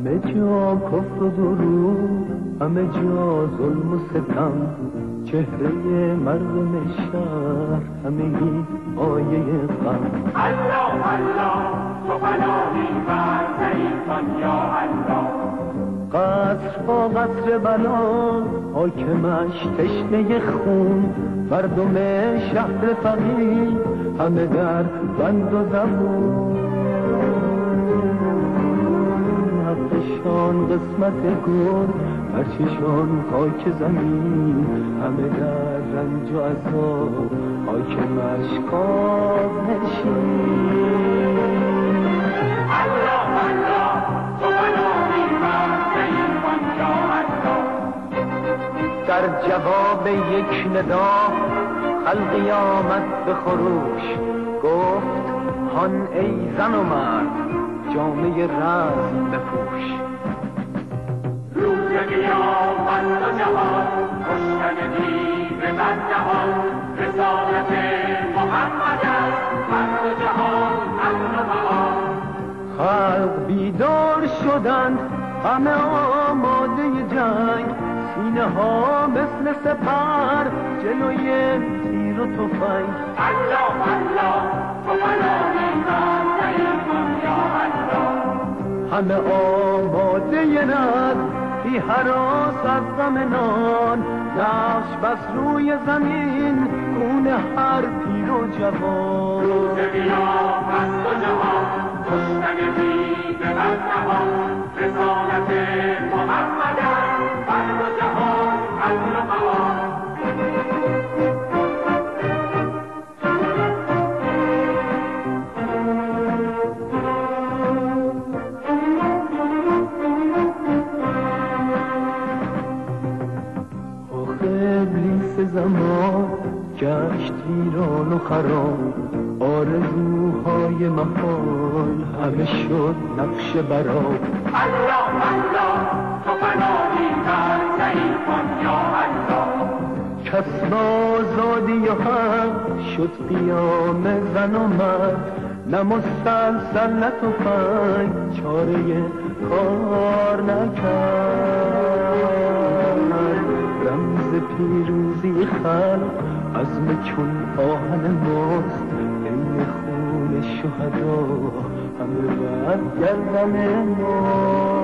همه جا کفر و دروغ، همه جا ظلم و ستم، چهره مردم شهر همگی آیه غم. الله الله تو پناهی بر ضعیفان یا الله. قصر با قصر بلا حاکمش تشنه خون، مردم شهر فقیر همه در بند و زبون. حقشان قسمت گل، هرچیشان خاک زمین، همه در رنج و عذاب حاکمش کاظ نشین. الله الله تو پناهی بر ضعیفان یا الله. در جواب یک ندا خلقی آمد به خروش، گفت هان ای زن و مرد جامعه رزم بپوش. روز قیامت و جهان کشتن دیو بدنهان، رسالت محمد است هر جهان امن و معان. خلق بیدار شدند همه آماده جنگ، سینه ها مثل سپر جلوی تیر و تفنگ. الله الله تو پناهی بر ضعیفان یا الله. همه آماده رد بی هراس از غم نان، نقش بس روی زمین خون هر پیر و جوان. روز قیامت و جهان کشتن دیو بدنهان، رسالت محمد است هر جهان امن و معان. زمان گشت ویران و خراب، آرزوهای محال همه شد نقش براب. الله الله تو پناهی بر ضعیفان یا الله. کس آزادی و حق شد قیام زن و مرد، نه مسلسل نه تفنگ چاره کار نکرد. رمز پیروزی خلق عزم چون آهن ماست، این خون شهدا همه بر گردن ما.